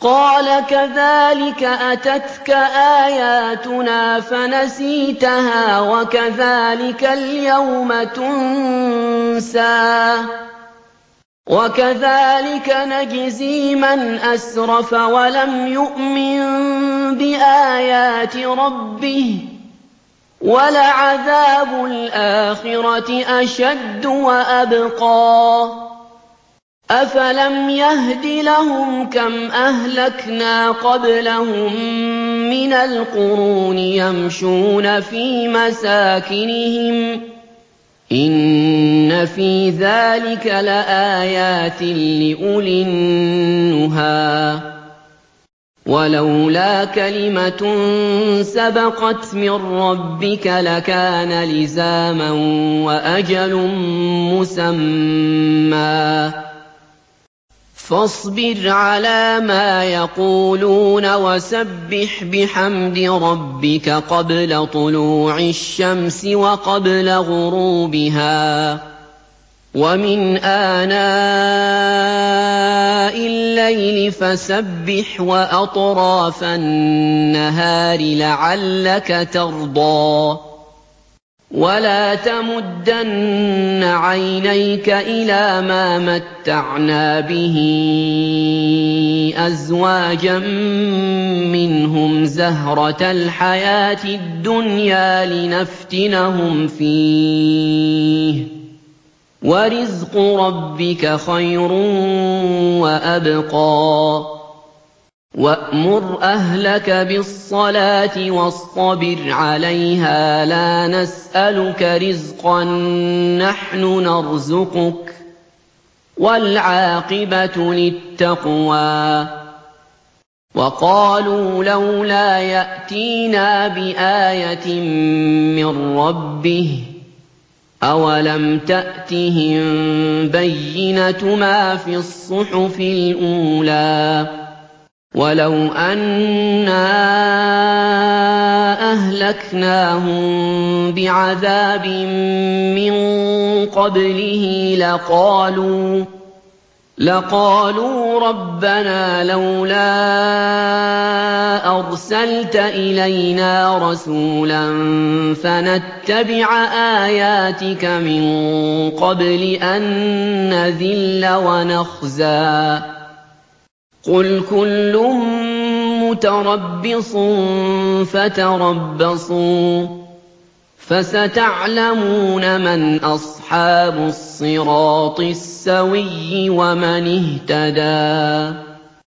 قَالَ كَذَٰلِكَ أَتَتْكَ آيَاتُنَا فَنَسِيتَهَا وَكَذَٰلِكَ الْيَوْمَ تُنسَىٰ وَكَذَٰلِكَ نَجْزِي مَنْ أَسْرَفَ وَلَمْ يُؤْمِن بِآيَاتِ رَبِّهِ ۚ وَلَعَذَابُ الْآخِرَةِ أَشَدُّ وَأَبْقَىٰ أَفَلَمْ يَهْدِ لَهُمْ كَمْ أَهْلَكْنَا قَبْلَهُم مِّنَ الْقُرُونِ يَمْشُونَ فِي مَسَاكِنِهِمْ ۗ إِنَّ فِي ذَٰلِكَ لَآيَاتٍ لِّأُولِي النُّهَىٰ وَلَوْلَا كَلِمَةٌ سَبَقَتْ مِن رَّبِّكَ لَكَانَ لِزَامًا وَأَجَلٌ مُّسَمًّى فاصبر على ما يقولون وسبح بحمد ربك قبل طلوع الشمس وقبل غروبها ومن آناء الليل فسبح وأطراف النهار لعلك ترضى ولا تمدن عينيك إلى ما متعنا به أزواجا منهم زهرة الحياة الدنيا لنفتنهم فيه ورزق ربك خير وأبقى وأمر أهلك بالصلاة واصطبر عليها لا نسألك رزقا نحن نرزقك والعاقبة للتقوى وقالوا لولا يأتينا بآية من ربه أولم تأتهم بينة ما في الصحف الأولى ولو أنا أهلكناهم بعذاب من قبله لقالوا ربنا لولا أرسلت إلينا رسولا فنتبع آياتك من قبل أن نذل ونخزى قل كل متربص فتربصوا فستعلمون من أصحاب الصراط السوي ومن اهتدى